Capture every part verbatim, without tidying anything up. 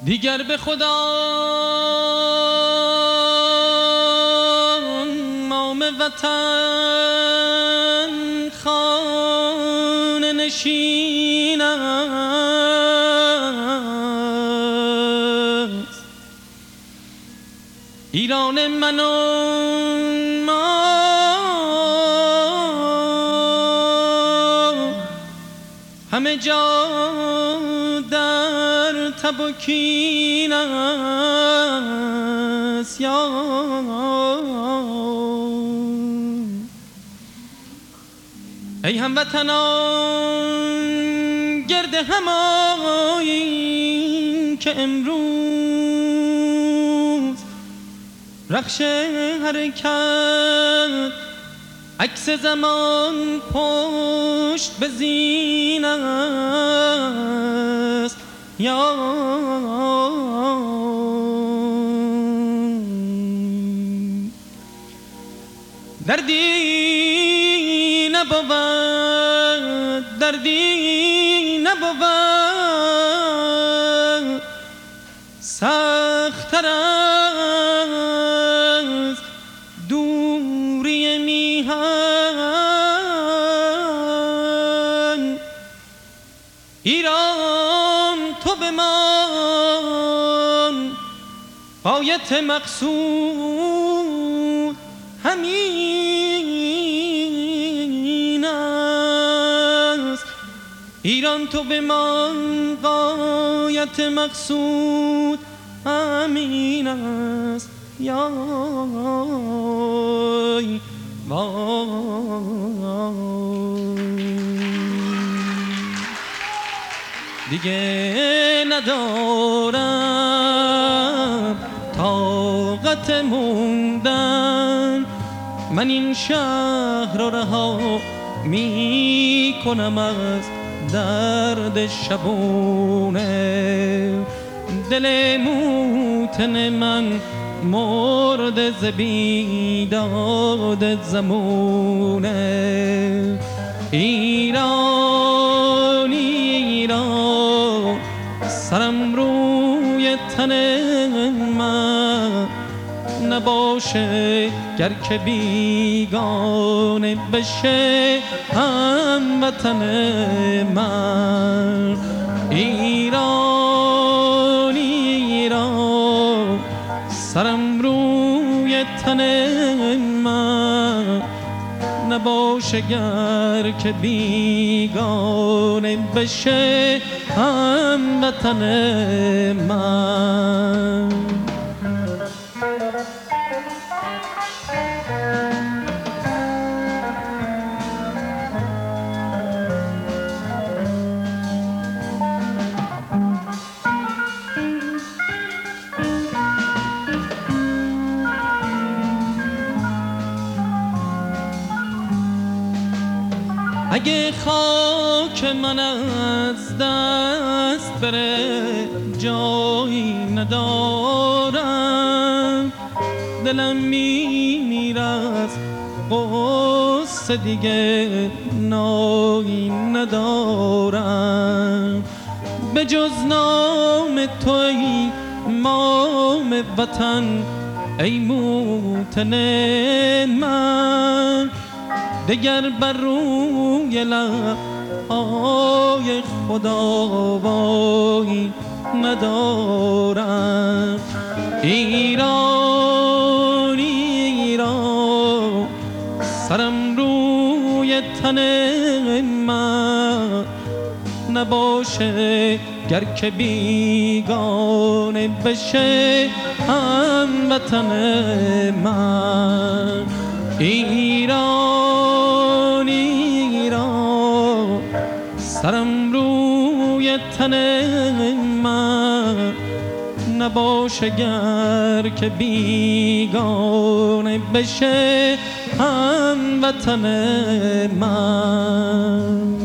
دیگر به خدا نام وطن خانه نشین است. ایران من و ما همه جا در تب و کین است. یا ای هموطنان گرد هم آیین که امروز رخش حرکت عکس زمان پشت به زین است. یا دردی نبود دردی نبود سخت‌تر از دوری میهن. ایران تو بمان غایت مقصود همین است. ایران تو بمان غایت مقصود همین است. یا دیگه ندارم طاقت موندن، من این شهر را رها می کنم از درد شبونه. دل موتن من مرد ز بیداد زمونه. ایران ایران سرم روی تن من نباشه گر که بیگانه بشه هموطن من. ایران ایران سرم روی تن من نباشه گر که بیگانه بشه هموطن من. اگه خاک من از دست بره جایی ندارم، دلم میمیره از قصه دیگه نایی ندارم. به جز نام تو ای مام وطن ای موطن من، دگر بر روی لب‌های خداوایی ندارم. ایران ایران سرم روی تن من نباشه گر که بیگانه بشه هموطن من. ایران ایران سرم روی تن من نباشه گر که بیگانه بشه هموطن من.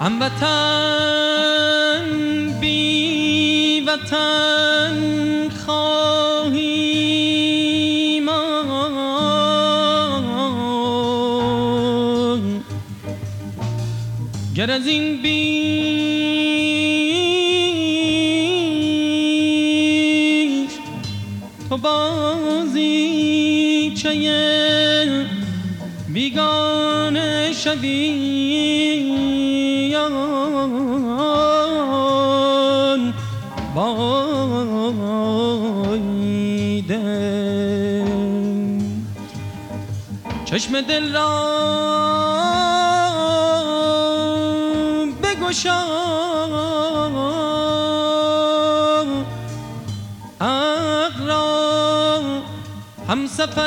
هموطن بی وطن خواهی ماند گر از این بیش تو بازیچه بیگانه شویان بایده چشم دل را بگشا عقل را همسفر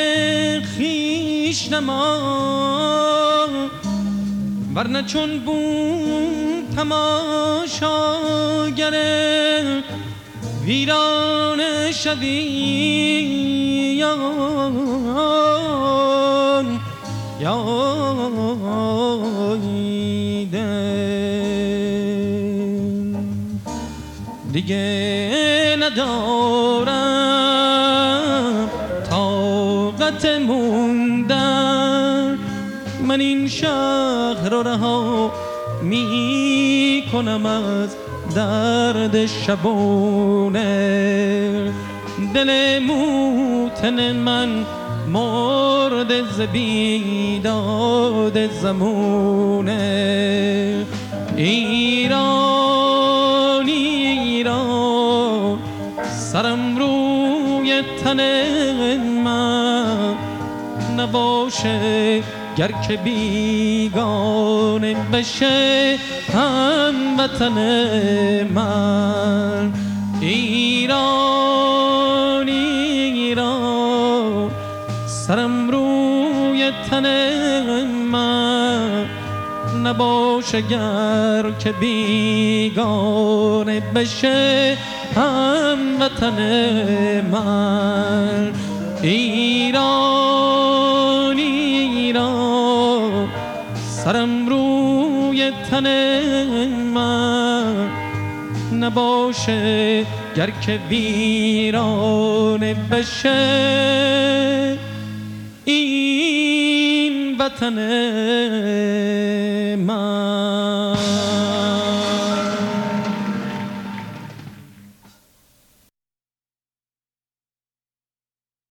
خویش نما ورنه چون بوم تماشاگر ویرانه شویان یایده دیگه ندارم طاقت موندن من این شهر رو رها می کنم از درد شبونه دل موتن من مرد ز بیداد زمونه ایران ایران سرم روی تن من نباشه گر که بیگانه بشه هموطن من ایران ایران سرم روی تن من نباشه گر که بیگانه بشه هموطن من ایران ایران سرم روی تن من نباشه گر که ویرانه بشه این وطن من